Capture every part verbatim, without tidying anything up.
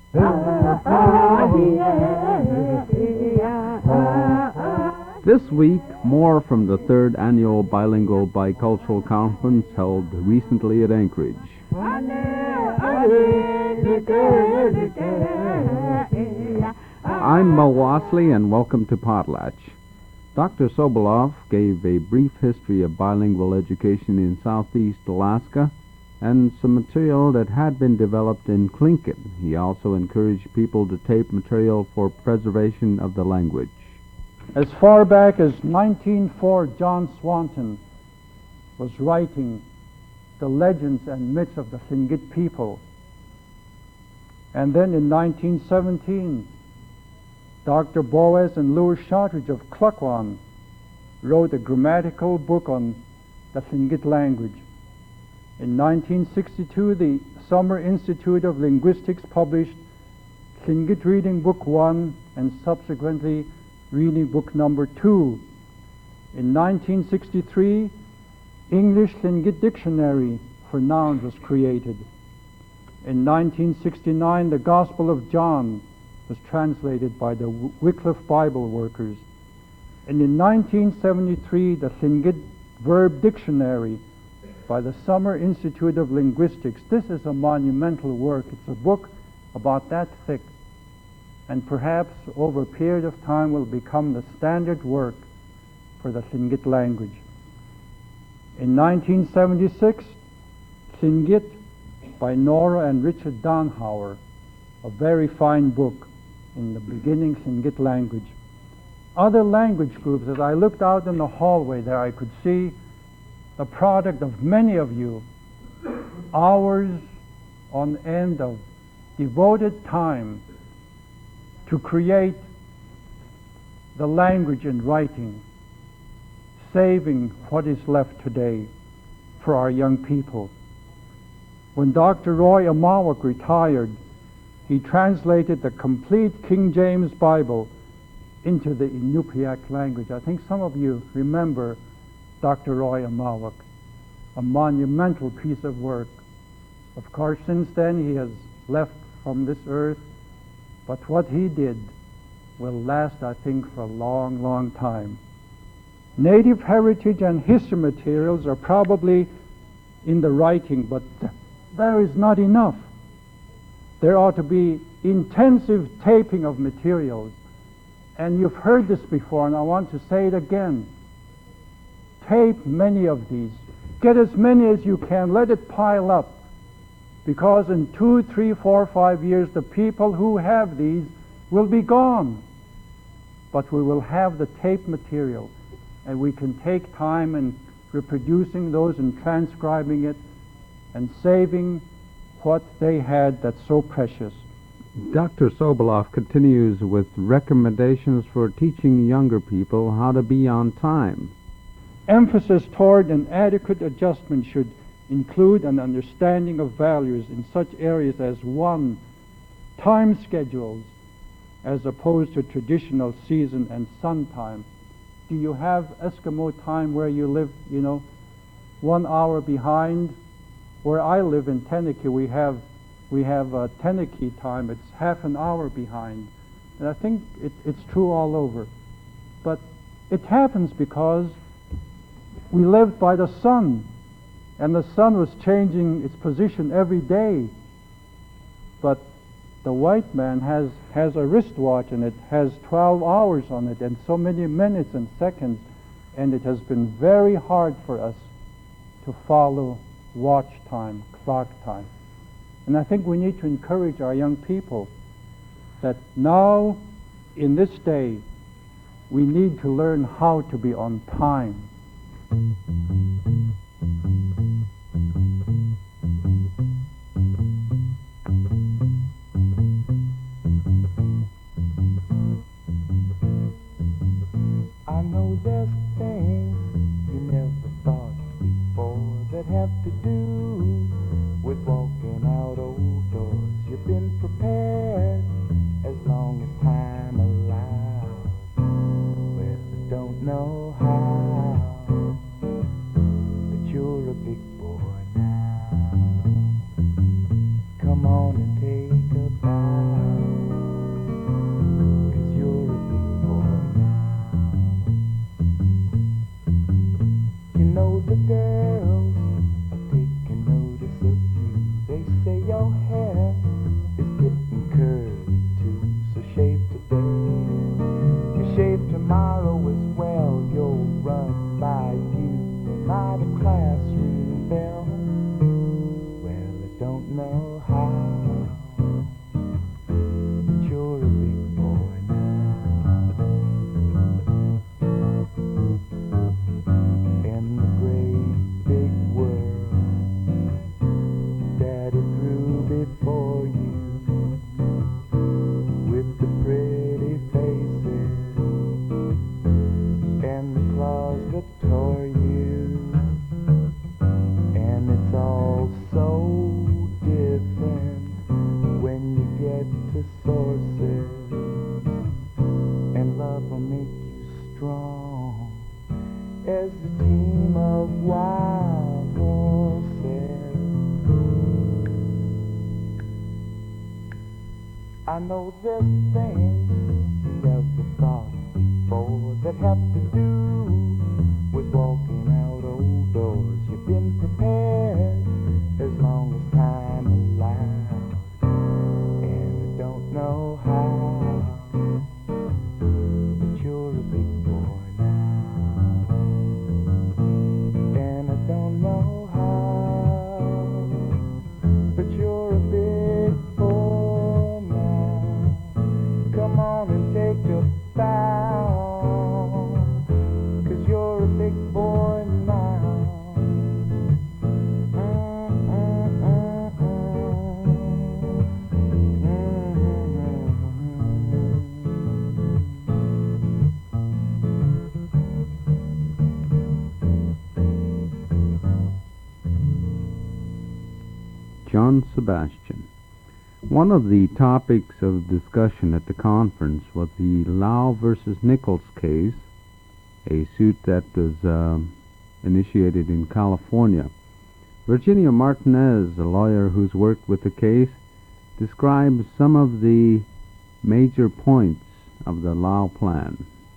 This week, more from the third annual Bilingual Bicultural Conference held recently at Anchorage. I'm Mo Wasley, and welcome to Potlatch. Doctor Sobolov gave a brief history of bilingual education in southeast Alaska and some material that had been developed in Tlingit. He also encouraged people to tape material for preservation of the language. As far back as nineteen oh four, John Swanton was writing the legends and myths of the Tlingit people. And then in nineteen seventeen, Doctor Boaz and Louis Shortridge of Klukwan wrote a grammatical book on the Tlingit language. In nineteen sixty-two, the Summer Institute of Linguistics published Tlingit Reading Book One and subsequently Reading Book Number Two. In nineteen sixty-three, English Tlingit Dictionary for Nouns was created. In nineteen sixty-nine, the Gospel of John was translated by the Wycliffe Bible Workers. And in nineteen seventy-three, the Tlingit Verb Dictionary by the Summer Institute of Linguistics. This is a monumental work. It's a book about that thick, and perhaps over a period of time will become the standard work for the Tlingit language. In nineteen seventy-six, Tlingit by Nora and Richard Donhauer, a very fine book in the beginning Tlingit language. Other language groups, as I looked out in the hallway there, I could see the product of many of you, hours on end of devoted time to create the language in writing, saving what is left today for our young people. When Doctor Roy Amawak retired, he translated the complete King James Bible into the Inupiaq language. I think some of you remember Doctor Roy Amawak, a monumental piece of work. Of course, since then he has left from this earth, but what he did will last, I think, for a long, long time. Native heritage and history materials are probably in the writing, but there is not enough. There ought to be intensive taping of materials. And you've heard this before, and I want to say it again. Tape many of these. Get as many as you can. Let it pile up. Because in two, three, four, five years, the people who have these will be gone. But we will have the tape material, and we can take time in reproducing those and transcribing it and saving what they had that's so precious. Doctor Sobolov continues with recommendations for teaching younger people how to be on time. Emphasis toward an adequate adjustment should include an understanding of values in such areas as one, time schedules, as opposed to traditional season and sun time. Do you have Eskimo time where you live, you know, one hour behind? Where I live in Teneke, we have we have uh, Teneke time. It's half an hour behind. And I think it, it's true all over. But it happens because we lived by the sun, and the sun was changing its position every day. But the white man has, has a wristwatch, and it has twelve hours on it, and so many minutes and seconds, and it has been very hard for us to follow watch time, clock time. And I think we need to encourage our young people that now, in this day, we need to learn how to be on time. I know there's things you never thought before that have to do with walking out old doors. You've been prepared as long as time allows. Well, I don't know how, but you're a big boy now. Come on and take a bow. know how. But you're a big boy now. In the great big world Daddy grew before you, with the pretty faces and the claws that tore you. And it's all so different when you get to sources, and love will make you strong as a team of wild horses. I know there's things you never thought before that have to do with walking out old doors. You've been prepared as long as time allowed, and I don't know how, but you're a big boy now. And I don't know how, but you're a big boy now. Come on and take a bow, 'cause you're a big boy now. Mm, mm, mm, John Sebastian. One of the topics of discussion at the conference was the Lau versus Nichols case, a suit that was uh, initiated in California. Virginia Martinez, a lawyer who's worked with the case, describes some of the major points of the Lau plan.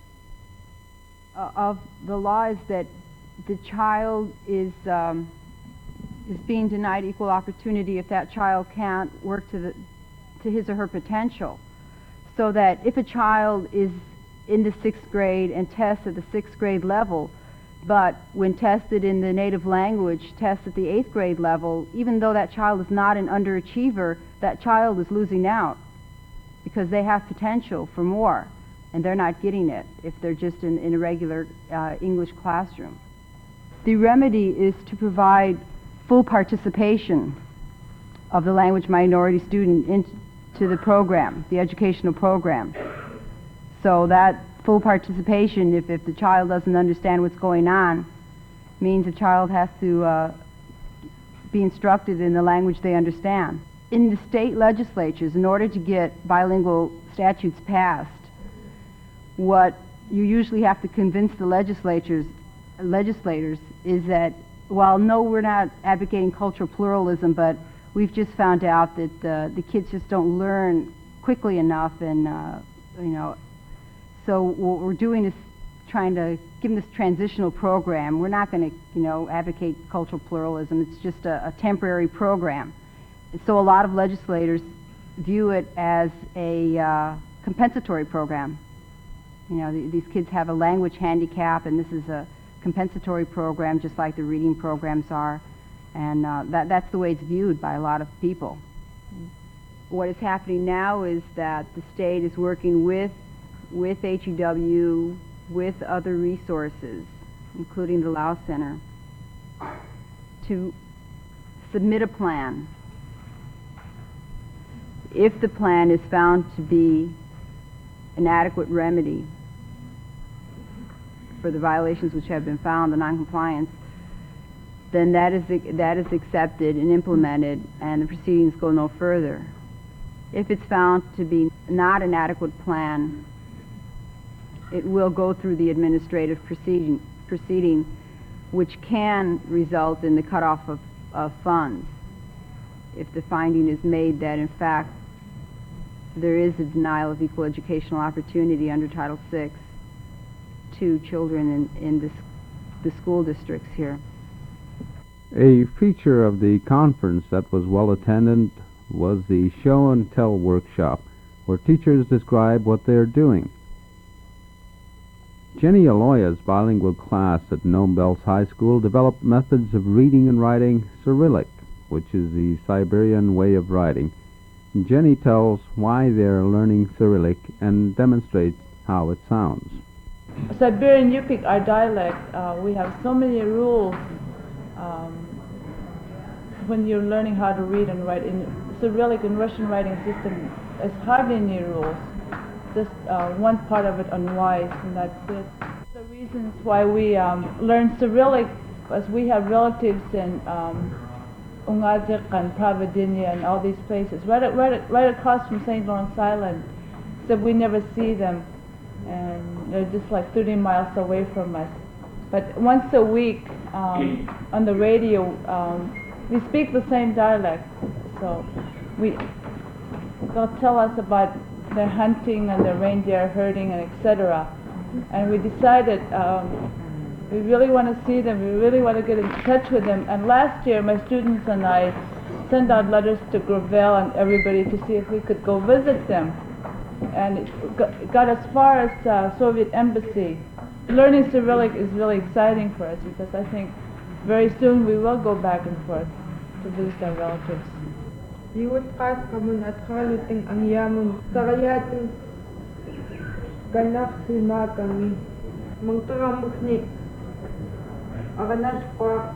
Uh, of the law is that the child is um, is being denied equal opportunity if that child can't work to the to his or her potential. So that if a child is in the sixth grade and tests at the sixth grade level, but when tested in the native language tests at the eighth grade level, even though that child is not an underachiever, that child is losing out because they have potential for more and they're not getting it if they're just in, in a regular uh, English classroom. The remedy is to provide full participation of the language minority student into the program, the educational program. So that full participation, if, if the child doesn't understand what's going on, means the child has to uh, be instructed in the language they understand. In the state legislatures, in order to get bilingual statutes passed, what you usually have to convince the legislatures, legislators is that, well, no, we're not advocating cultural pluralism, but we've just found out that uh, the kids just don't learn quickly enough, and uh, you know, so what we're doing is trying to give them this transitional program. We're not going to, you know, advocate cultural pluralism. It's just a, a temporary program. And so a lot of legislators view it as a uh, compensatory program. You know, th these kids have a language handicap, and this is a compensatory program, just like the reading programs are. And uh, that, that's the way it's viewed by a lot of people. What is happening now is that the state is working with, with H E W, with other resources, including the Lau Center, to submit a plan. If the plan is found to be an adequate remedy for the violations which have been found, the noncompliance, then that is that is accepted and implemented, and the proceedings go no further. If it's found to be not an adequate plan, it will go through the administrative proceeding, proceeding which can result in the cutoff of, of funds if the finding is made that, in fact, there is a denial of equal educational opportunity under Title six to children in, in this, the school districts here. A feature of the conference that was well attended was the show and tell workshop, where teachers describe what they're doing. Jenny Aloya's bilingual class at Nome Bells High School developed methods of reading and writing Cyrillic which is the Siberian way of writing. Jenny tells why they're learning Cyrillic and demonstrates how it sounds. Siberian Yupik, our dialect, uh, we have so many rules um, when you're learning how to read and write. In Cyrillic and Russian writing system, there's hardly any rules. Just uh, one part of it unwise, and that's it. The reasons why we um, learn Cyrillic is we have relatives in um, Ungazik and Providencia and all these places, right, right, right across from Saint Lawrence Island, except we never see them, and they're just like thirty miles away from us. But once a week um, on the radio, um, we speak the same dialect, so we they'll tell us about their hunting and their reindeer herding and et cetera. And we decided um, we really want to see them, we really want to get in touch with them. And last year my students and I sent out letters to Gravel and everybody to see if we could go visit them. And it got, got as far as uh, Soviet Embassy. Learning Cyrillic is really exciting for us because I think very soon we will go back and forth to visit our relatives. Iwat kas kamun at haluting ang yaman sarayatin ganak sina kami mangturamuk ni aganas pa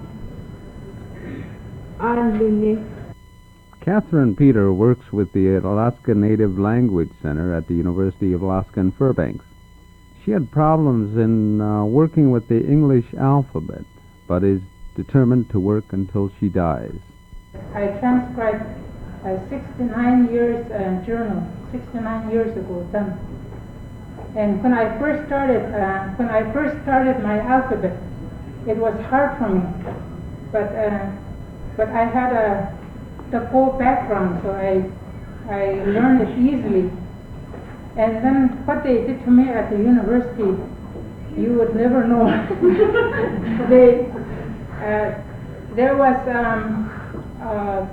anlini. Catherine Peter works with the Alaska Native Language Center at the University of Alaska in Fairbanks. She had problems in uh, working with the English alphabet, but is determined to work until she dies. I transcribed a sixty-nine years uh, journal, sixty-nine years ago done. And when I first started, uh, when I first started my alphabet, it was hard for me, but uh, but I had a the full background, so I I learned it easily. And then what they did to me at the university, you would never know. they uh, there was um, uh,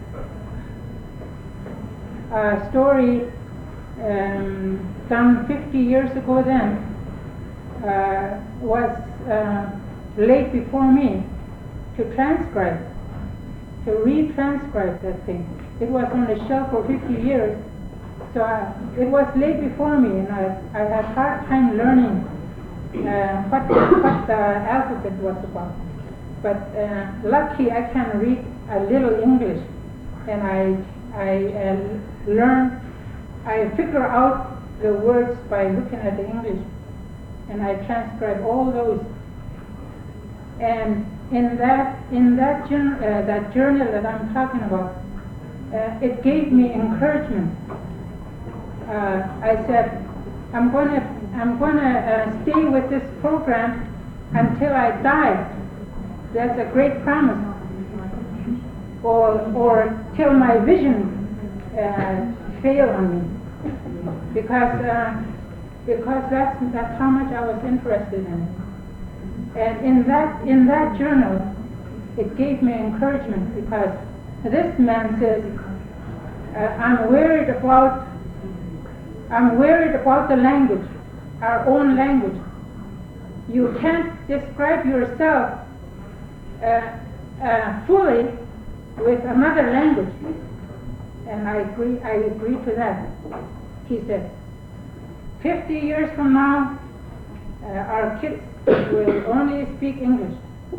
a story um, done fifty years ago then, uh, was uh, laid before me to transcribe, to retranscribe that thing. It was on the shelf for fifty years, so uh, it was laid before me, and I, I had a hard time learning uh, what, what the alphabet was about. But uh, lucky I can read a little English, and I I uh, learn, I figure out the words by looking at the English, and I transcribe all those. And in that in that journal, uh, that journal that I'm talking about, uh, it gave me encouragement. Uh, I said, I'm gonna I'm gonna uh, stay with this program until I die. That's a great promise. Or, or till my vision uh, fail on me, because uh, because that's that's how much I was interested in it. And in that in that journal, it gave me encouragement, because this man says, uh, I'm worried about I'm worried about the language, our own language. You can't describe yourself uh, uh, fully with another language. And I agree, I agree to that. He said, fifty years from now, uh, our kids will only speak English.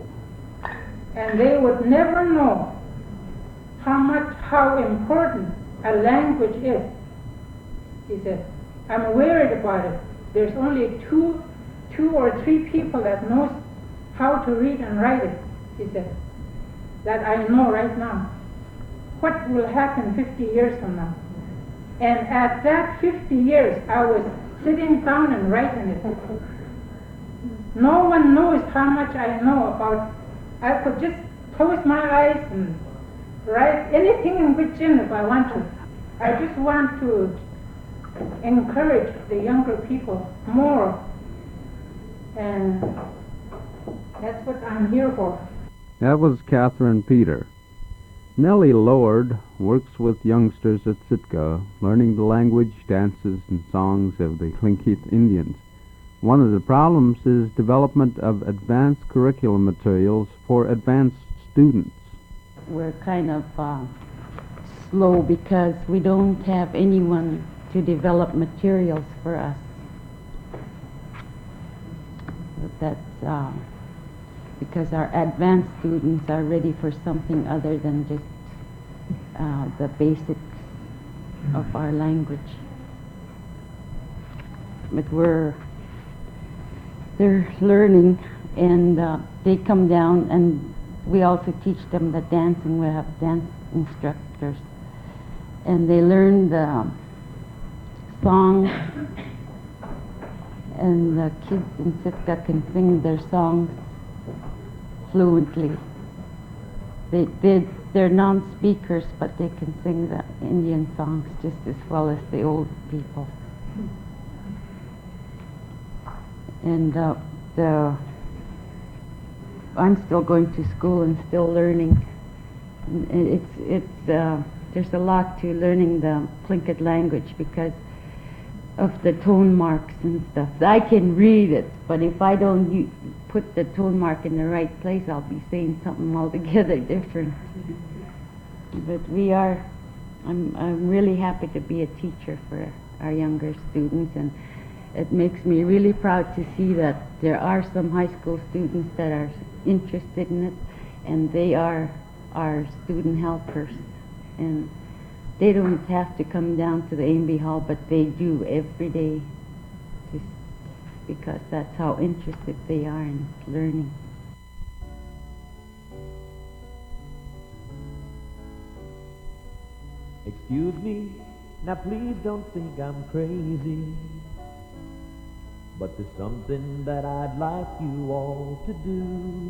And they would never know how much, how important a language is. He said, I'm worried about it. There's only two, two or three people that knows how to read and write it, he said, that I know right now. What will happen fifty years from now? And at that fifty years, I was sitting down and writing it. No one knows how much I know about. I could just close my eyes and write anything in Pidgin if I want to. I just want to encourage the younger people more. And that's what I'm here for. That was Catherine Peter. Nellie Lord works with youngsters at Sitka, learning the language, dances, and songs of the Tlingit Indians. One of the problems is development of advanced curriculum materials for advanced students. we're kind of uh, slow because we don't have anyone to develop materials for us. That's uh, because our advanced students are ready for something other than just uh, the basics of our language. But we're, they're learning, and uh, they come down, and we also teach them the dancing. We have dance instructors, and they learn the songs, and the kids in Sitka can sing their songs fluently. They, they, they're non-speakers, but they can sing the Indian songs just as well as the old people. And uh, the, I'm still going to school and still learning. And it's, it's, uh, there's a lot to learning the Tlingit language because of the tone marks and stuff. I can read it, but if I don't u- put the tone mark in the right place, I'll be saying something altogether different. But we are, I'm, I'm really happy to be a teacher for our younger students, and it makes me really proud to see that there are some high school students that are interested in it, and they are our student helpers. And they don't have to come down to the A M B Hall, but they do every day, just because that's how interested they are in learning. Excuse me, now please don't think I'm crazy, but there's something that I'd like you all to do.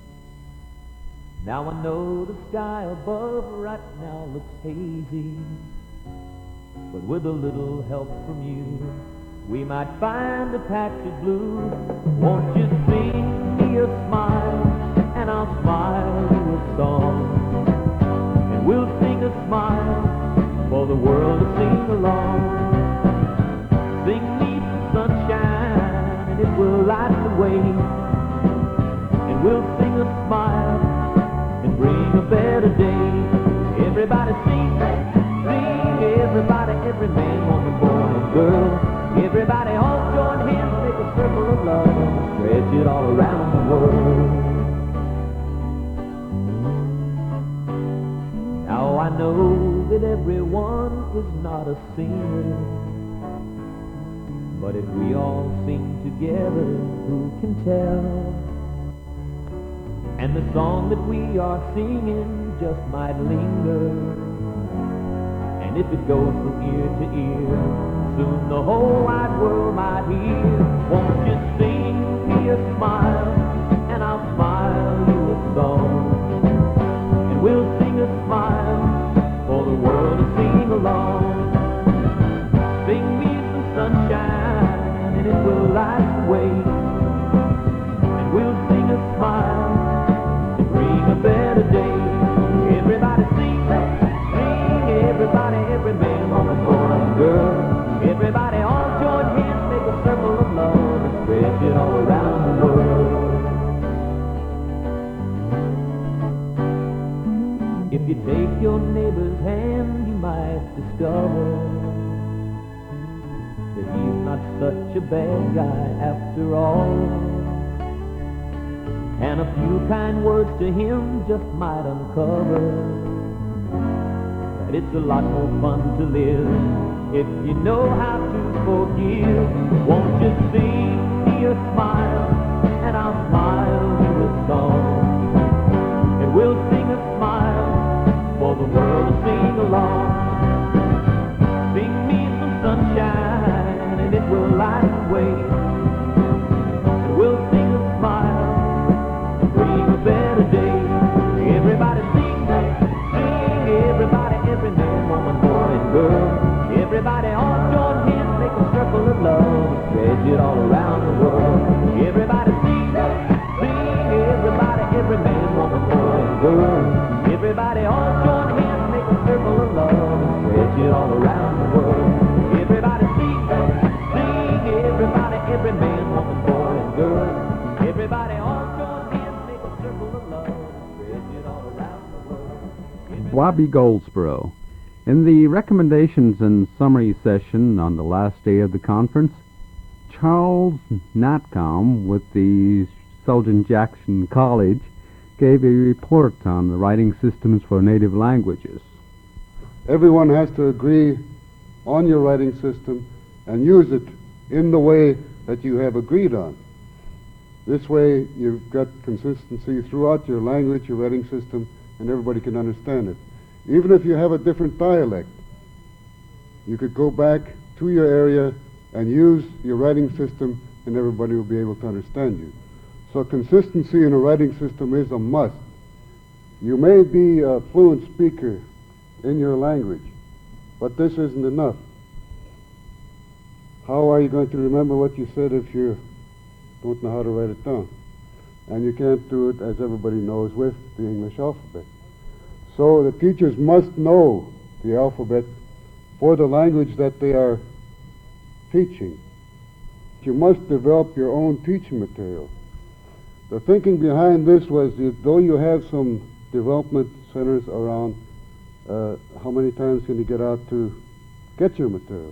Now I know the sky above right now looks hazy, but with a little help from you, we might find a patch of blue. Won't you sing me a smile, and I'll smile you a song, and we'll sing a smile for the world to sing along. Sing me some sunshine, and it will light the way, and we'll sing a smile and bring a better day. Everybody sing, sing, everybody, every man, woman, boy, and girl. Everybody all join hands, make a circle of love, and stretch it all around the world. Now I know that everyone is not a singer, but if we all sing together, who can tell? And the song that we are singing just might linger, and if it goes from ear to ear, soon the whole wide world might hear. Won't you sing me a smile, and I'll smile you a song, and we'll sing a smile for the world to sing along. Sing me some sunshine, and it will light the way, and we'll sing a smile, a better day. Everybody sing, sing, everybody, every man, woman, boy, and girl. Everybody all join hands, make a circle of love, and stretch it all around the world. If you take your neighbor's hand, you might discover that he's not such a bad guy after all. And a few kind words to him just might uncover that it's a lot more fun to live if you know how to forgive. Won't you sing me a smile, and I'll smile you a song, and we'll sing a smile for the world to sing along. Sing me some sunshine, and it will light the way, and we'll sing a smile, bring a better day. Everybody sing, sing, everybody, every man, woman, boy, and girl. Everybody all join hands, make a circle of love, and stretch it all around the world. Everybody sing, sing, everybody, every man, woman, boy, and girl. Everybody all join hands, make a circle of love, and stretch it all around the world. Everybody sing, sing, everybody, every man, woman, boy, and girl. Everybody all join hands, make a circle of love, and stretch it all around the world. Bobby Goldsboro. In the recommendations and summary session on the last day of the conference, Charles Natcom with the Selden Jackson College gave a report on the writing systems for native languages. Everyone has to agree on your writing system and use it in the way that you have agreed on. This way you've got consistency throughout your language, your writing system, and everybody can understand it. Even if you have a different dialect, you could go back to your area and use your writing system, and everybody will be able to understand you. So consistency in a writing system is a must. You may be a fluent speaker in your language, but this isn't enough. How are you going to remember what you said if you don't know how to write it down? And you can't do it, as everybody knows, with the English alphabet. So the teachers must know the alphabet for the language that they are teaching. You must develop your own teaching material. The thinking behind this was that though you have some development centers around, uh, how many times can you get out to get your material?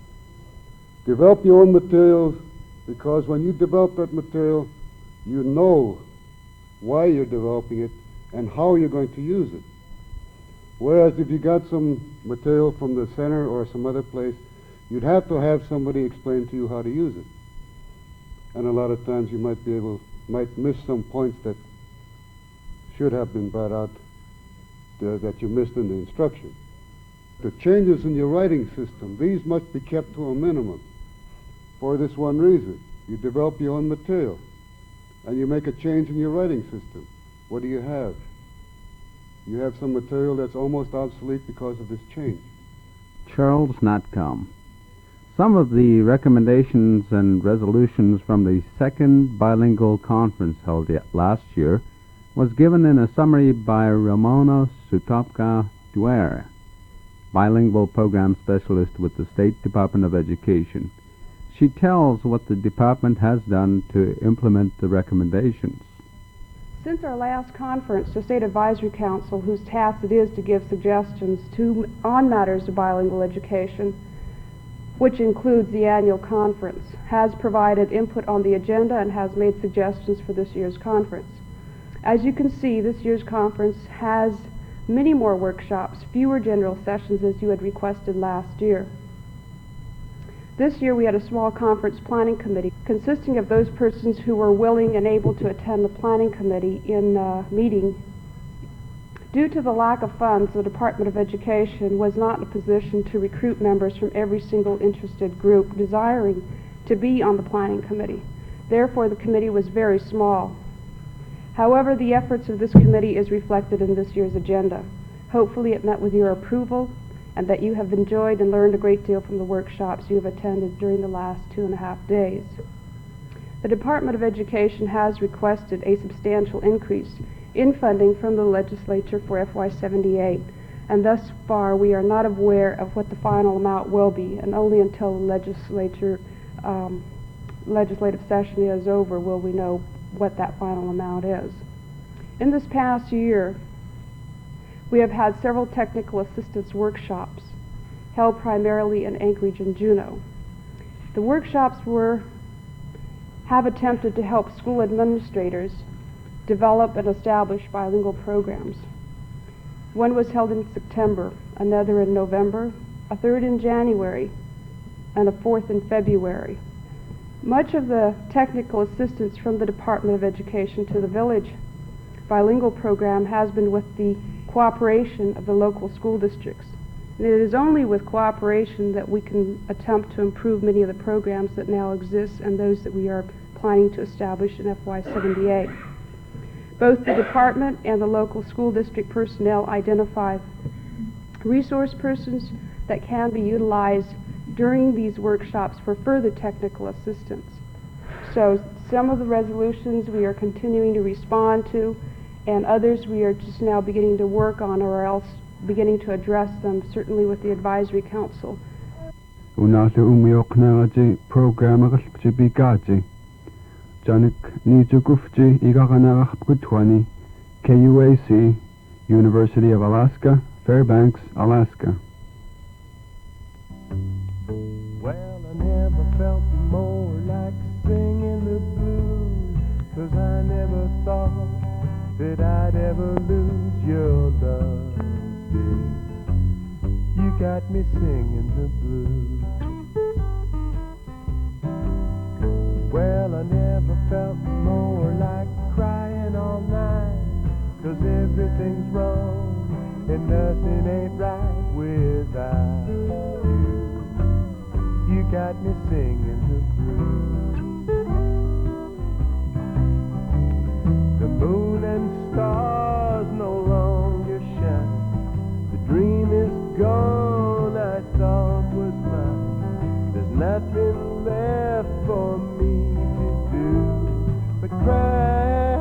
Develop your own material, because when you develop that material, you know why you're developing it and how you're going to use it. Whereas if you got some material from the center or some other place, you'd have to have somebody explain to you how to use it. And a lot of times you might be able, might miss some points that should have been brought out uh, that you missed in the instruction. The changes in your writing system, these must be kept to a minimum for this one reason. You develop your own material and you make a change in your writing system. What do you have? You have some material that's almost obsolete because of this change. Charles Natcom. Some of the recommendations and resolutions from the second bilingual conference held last year was given in a summary by Ramona Sutopka Duer, bilingual program specialist with the State Department of Education. She tells what the department has done to implement the recommendations. Since our last conference, the State Advisory Council, whose task it is to give suggestions to, on matters of bilingual education, which includes the annual conference, has provided input on the agenda and has made suggestions for this year's conference. As you can see, this year's conference has many more workshops, fewer general sessions as you had requested last year. This year we had a small conference planning committee consisting of those persons who were willing and able to attend the planning committee in uh, meeting. Due to the lack of funds, the Department of Education was not in a position to recruit members from every single interested group desiring to be on the planning committee. Therefore, the committee was very small. However, the efforts of this committee is reflected in this year's agenda. Hopefully it met with your approval and that you have enjoyed and learned a great deal from the workshops you have attended during the last two and a half days. The Department of Education has requested a substantial increase in funding from the legislature for F Y seventy-eight, and thus far we are not aware of what the final amount will be, and only until the legislature um, legislative session is over will we know what that final amount is. In this past year, we have had several technical assistance workshops held primarily in Anchorage and Juneau. The workshops were have attempted to help school administrators develop and establish bilingual programs. One was held in September, another in November, a third in January, and a fourth in February. Much of the technical assistance from the Department of Education to the village bilingual program has been with the cooperation of the local school districts. And it is only with cooperation that we can attempt to improve many of the programs that now exist and those that we are planning to establish in F Y seventy-eight. Both the department and the local school district personnel identify resource persons that can be utilized during these workshops for further technical assistance. So some of the resolutions we are continuing to respond to, and others we are just now beginning to work on or else beginning to address them, certainly with the Advisory Council. Unase umioknaraji programagashpji bigaji. Janik nijugufji igaganarachputwani K U A C, University of Alaska, Fairbanks, Alaska. Well, I never felt more like singing the blues, 'cause I never thought that I'd ever lose your love, dear. You got me singing the blues. Well, I never felt more like crying all night, 'cause everything's wrong and nothing ain't right without you. You got me singing the blues. The moon and stars no longer shine. The dream is gone I thought was mine. There's nothing left for me to do but cry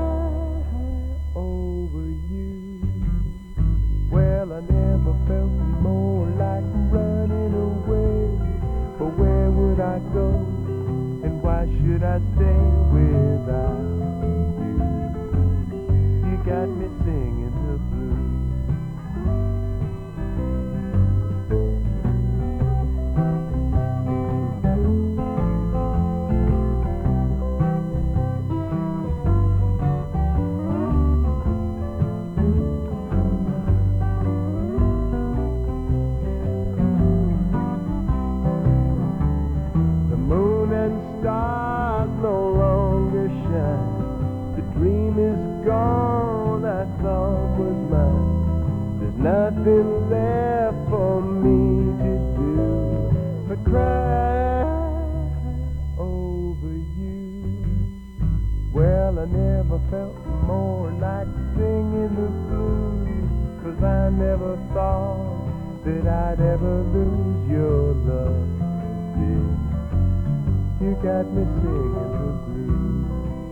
over you. Well, I never felt more like running away, but where would I go, and why should I stay without you? You got me singing the blues. Stars no longer shine. The dream is gone I thought was mine. There's nothing left for me to do but cry over you. Well, I never felt more like singing the blues, 'cause I never thought that I'd ever lose your love, dear. You got me singing the blues.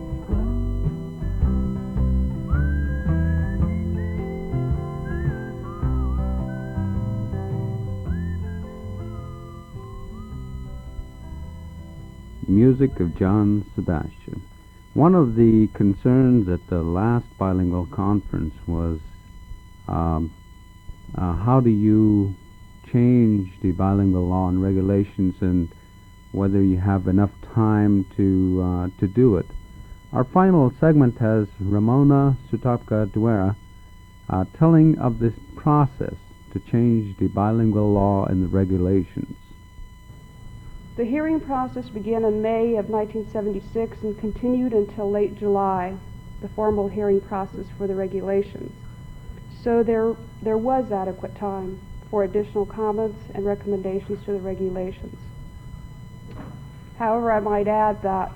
Music of John Sebastian. One of the concerns at the last bilingual conference was um, uh, how do you change the bilingual law and regulations, and whether you have enough time to uh, to do it. Our final segment has Ramona Sutapka Duera uh, telling of this process to change the bilingual law and the regulations. The hearing process began in May of nineteen seventy-six and continued until late July, the formal hearing process for the regulations. So there, there was adequate time for additional comments and recommendations to the regulations. However, I might add that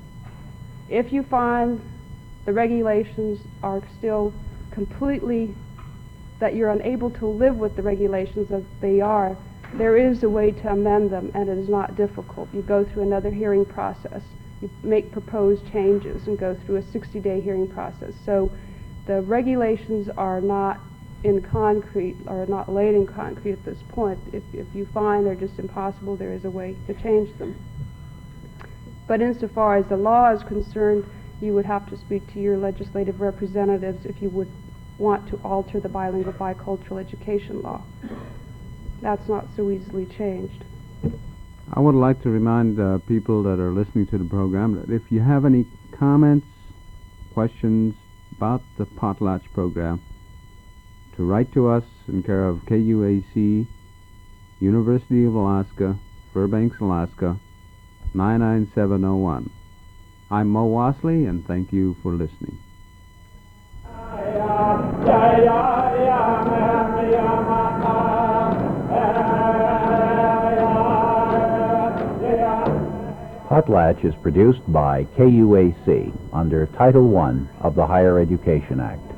if you find the regulations are still completely, that you're unable to live with the regulations as they are, there is a way to amend them, and it is not difficult. You go through another hearing process. You make proposed changes and go through a sixty-day hearing process. So the regulations are not in concrete, or not laid in concrete at this point. If, if you find they're just impossible, there is a way to change them. But insofar as the law is concerned, you would have to speak to your legislative representatives if you would want to alter the bilingual bicultural education law. That's not so easily changed. I would like to remind uh, people that are listening to the program that if you have any comments, questions about the Potlatch program, to write to us in care of K U A C, University of Alaska, Fairbanks, Alaska, nine nine seven oh one. I'm Mo Wasley, and thank you for listening. Potlatch is produced by K U A C under Title one of the Higher Education Act.